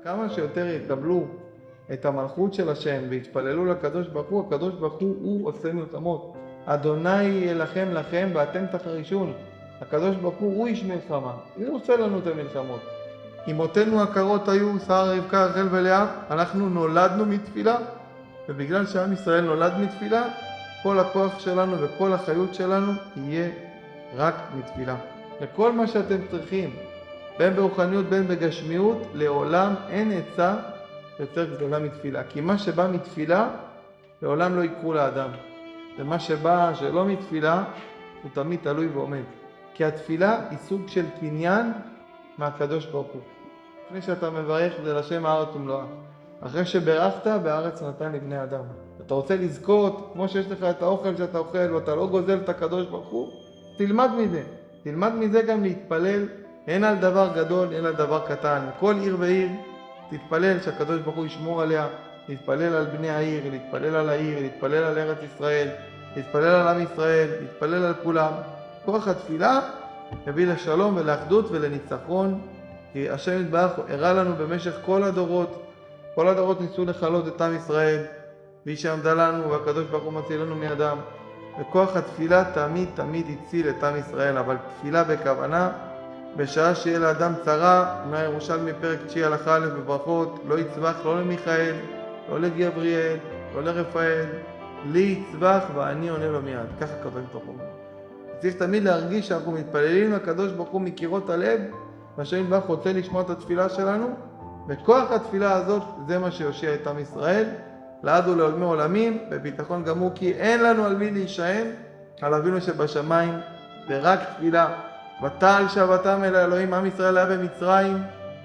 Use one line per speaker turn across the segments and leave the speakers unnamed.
כמה שיותר יקבלו את המלכות של השם והתפללו לקדוש ברוך הוא, הקדוש ברוך הוא עושה מלחמות. אדוני ילחם לכם ואתם תחרישון. הקדוש ברוך הוא איש מלחמה, הוא עושה לנו את המלחמות. אמותינו הקרות היו שרה, רבקה, רחל ולאה. אנחנו נולדנו מתפילה, ובגלל שעם ישראל נולד מתפילה, כל הכוח שלנו וכל החיות שלנו יהיה רק מתפילה. לכל מה שאתם צריכים, בין ברוחניות בין בגשמיות, לעולם אין עצה יותר גדולה מתפילה. כי מה שבא מתפילה לעולם לא יקחו לאדם, ומה שבא שלא מתפילה הוא תמיד תלוי ועומד. כי התפילה היא סוג של קניין מהקדוש ברוך הוא. לפני שאתה מברך זה לשם הארץ ומלואה. אחרי שברכת, בארץ נתן לבני אדם. אתה רוצה לזכות, כמו שיש לך את האוכל שאתה אוכל ואתה לא גוזל את הקדוש ברוך הוא, תלמד מזה. תלמד מזה גם להתפלל, אין על דבר גדול, אין על דבר קטן. כל עיר ועיר תתפלל שהקדוש ברוך הוא ישמור עליה, להתפלל על בני העיר, להתפלל על העיר, להתפלל על ארץ ישראל, להתפלל על עם ישראל, להתפלל על כולם. כוח התפילה יביא לשלום ולאחדות ולניצחון, כי השם יתברך הראה לנו במשך כל הדורות ניסו לחלות את עם ישראל, והיא שעמדה לנו והקדוש ברוך הוא מציל לנו מידם. וכוח התפילה תמיד הציל את עם ישראל, אבל תפילה בכוונה, בשעה שיהיה לאדם צרה, מהירושלמי פרק 9 הלכה א' בברכות, לא יצבח לא למיכאל, לא לגבריאל, לא לרפאל, לי יצבח ואני עונה לו מיד. ככה הקדוש ברוך הוא. צריך תמיד להרגיש שאנחנו מתפללים לקדוש ברוך הוא מקירות הלב, והשם יתברך רוצה לשמוע את התפילה שלנו, וכוח התפילה הזאת זה מה שיושיע את עם ישראל, לעד ולעולמי עולמים, בביטחון גמור, כי אין לנו על מי להישען, על אבינו שבשמיים, ורק תפילה. ותעל שבתם אל האלוהים, עם ישראל היה במצרים,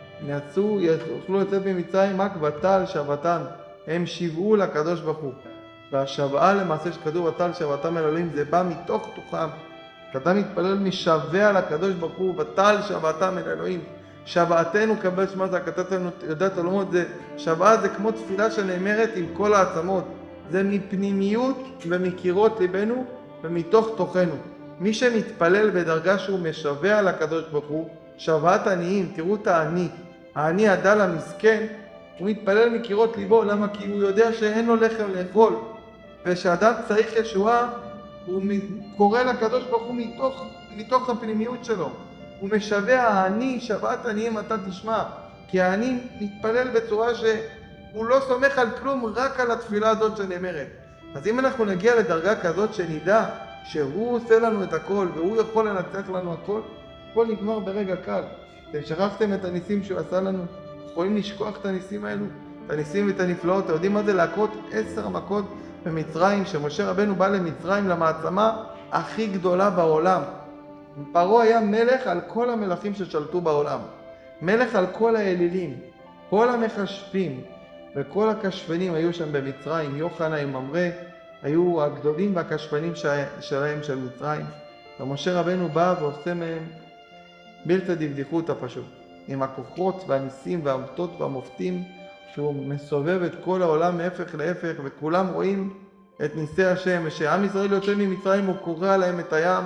יוכלו לצאת ממצרים, רק ותעל שבתם, הם שיבעו לקדוש ברוך הוא. והשבעה למעשה שכתוב ותעל שבתם אל האלוהים, זה בא מתוך תוכם. כשאתה מתפלל משבע לקדוש ברוך הוא, ותעל שבתם אל האלוהים. שבעתנו קבל שמע זה, כתבתם יודעת עולמות, שבעה זה כמו תפילה שנאמרת עם כל העצמות. זה מפנימיות ומקירות ליבנו ומתוך תוכנו. מי שמתפלל בדרגה שהוא משווה לקדוש ברוך הוא, שבעת עניים, תראו את העני הדל המסכן, הוא מתפלל מקירות ליבו. למה? כי הוא יודע שאין לו לחם לאכול, ושאדם צריך ישועה, הוא קורא לקדוש ברוך הוא מתוך הפנימיות שלו. הוא משווה העני, שבעת עניים אתה תשמע, כי העני מתפלל בצורה שהוא לא סומך על כלום, רק על התפילה הזאת שנאמרת. אז אם אנחנו נגיע לדרגה כזאת שנדע שהוא עושה לנו את הכל והוא יכול לנצח לנו הכל נגמר ברגע קל. אתם שכחתם את הניסים שהוא עשה לנו? יכולים לשכוח את הניסים האלו? את הניסים ואת הנפלאות. אתם יודעים מה זה להכות 10 מכות במצרים? שמשה רבנו בא למצרים, למעצמה הכי גדולה בעולם. פרעה היה מלך על כל המלכים ששלטו בעולם, מלך על כל האלילים, כל המחשבים וכל הקשפנים היו שם במצרים. יוחנן ממרא היו הגדולים והקשפנים שלהם של מצרים, ומשה רבנו בא ועושה מהם בלתי דבדיחותא פשוט, עם הכוחות והניסים והאותות והמופתים, שהוא מסובב את כל העולם מהפך להפך, וכולם רואים את ניסי השם. ושעם ישראל יוצא ממצרים הוא קורע להם את הים.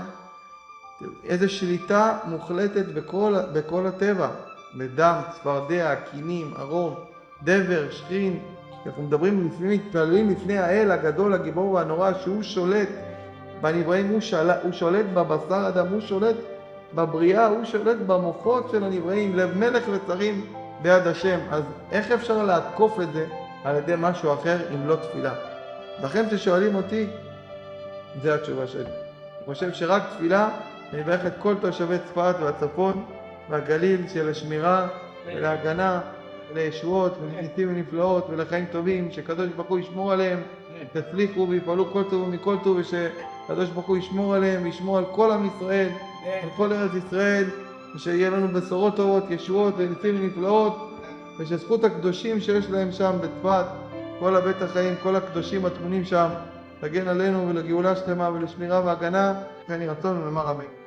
איזו שליטה מוחלטת בכל הטבע, בדם, צפרדע, קינים, ערוב, דבר, שכין. אנחנו מדברים מתפללים לפני האל הגדול, הגיבור והנורא, שהוא שולט בנבראים, הוא שולט בבשר אדם, הוא שולט בבריאה, הוא שולט במוחות של הנבראים, לב מלך וצרים ביד השם. אז איך אפשר לעקוף את זה על ידי משהו אחר אם לא תפילה? לכן ששואלים אותי, זה התשובה שלי. אני חושב שרק תפילה. אני מברך את כל תושבי צפת והצפון והגליל של השמירה ולהגנה לישועות ולניסים ונפלאות ולחיים טובים, שקדוש ברוך הוא ישמור עליהם, תצליחו ויפעלו כל טוב ומכל טוב, ושקדוש ברוך הוא ישמור עליהם וישמור על כל עם ישראל, על כל ארץ ישראל, ושיהיה לנו בשורות טובות, ישועות וניסים ונפלאות, ושזכות הקדושים שיש להם שם בצפת, כל הבית החיים, כל הקדושים התמונים שם, תגן עלינו ולגאולה שלמה ולשמירה והגנה, וכן יהי רצון ונאמר אמן.